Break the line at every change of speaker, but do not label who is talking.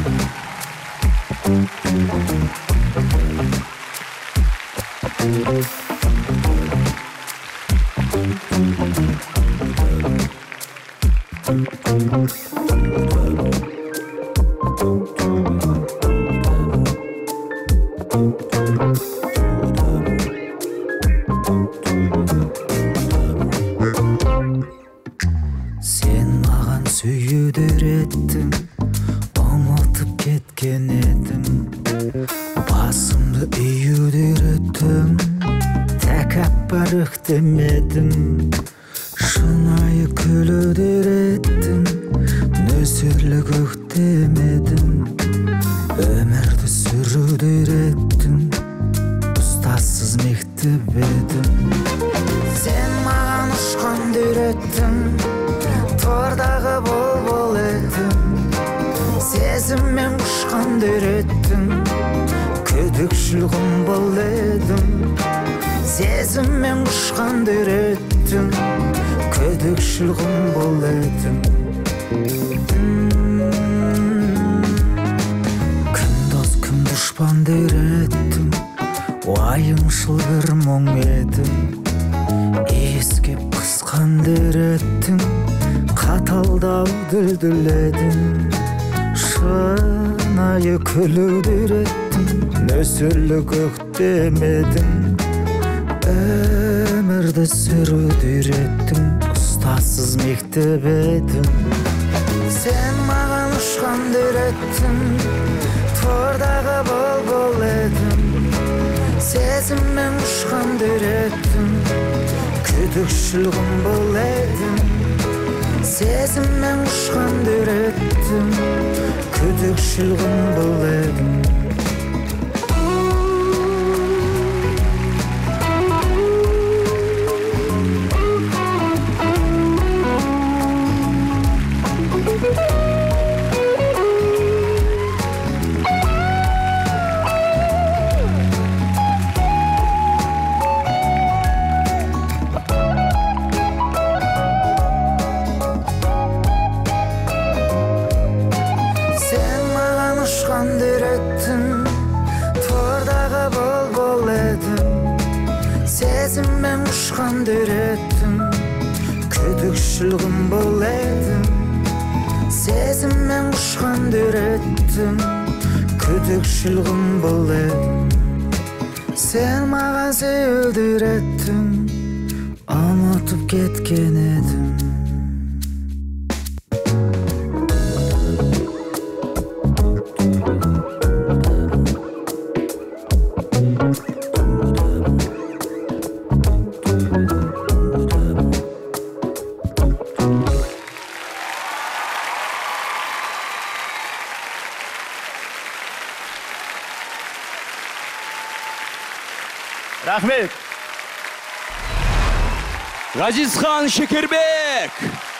Sen mаған сүйүдер еттің, ұмытып кеткен едім. Басымды үйүдер еттің, тәкаппарлық демедім. Шынайы күлүдер еттің, нөсерлік өктемедім. Өмірді сүрүдер еттің, ұстазсыз мектеп едім. Сен маған ұшқан дөйреттің, тордағы бол едім. Сезіммен ұшқан дөйреттің, күдікшіл құмбыл едім. Сезіммен ұшқан дөйреттің, күдікшіл құмбыл едім. Кім дос, кім дұшпан дөйреттің, уайымшыл бір мұң едім. Ескеп қысқан дөйреттің, қаталдау дүлдүледім. Шынайы күлүдер еттің, нөсерлік өктемедім. Өмірді сүрүдер еттің, ұстазсыз мектеп едім. Сен маған ұшқан дөйреттің, тордағы бол едім. Сезіммен ұшқан дөйреттің, күдікшіл құмбыл едім. Сезіммен ұшқан дөйреттің, күдікшіл құмбыл едім. Ұшқан дөйреттің, тордағы бол едім. Сезіммен ұшқан дөйреттің, күдікшіл құмбыл едім. Сезіммен ұшқан дөйреттің, күдікшіл құмбыл едім. Сен маған сүйүдер еттің, ұмытып кеткен едім.
Рахмет. Ғазизхан Шекербек.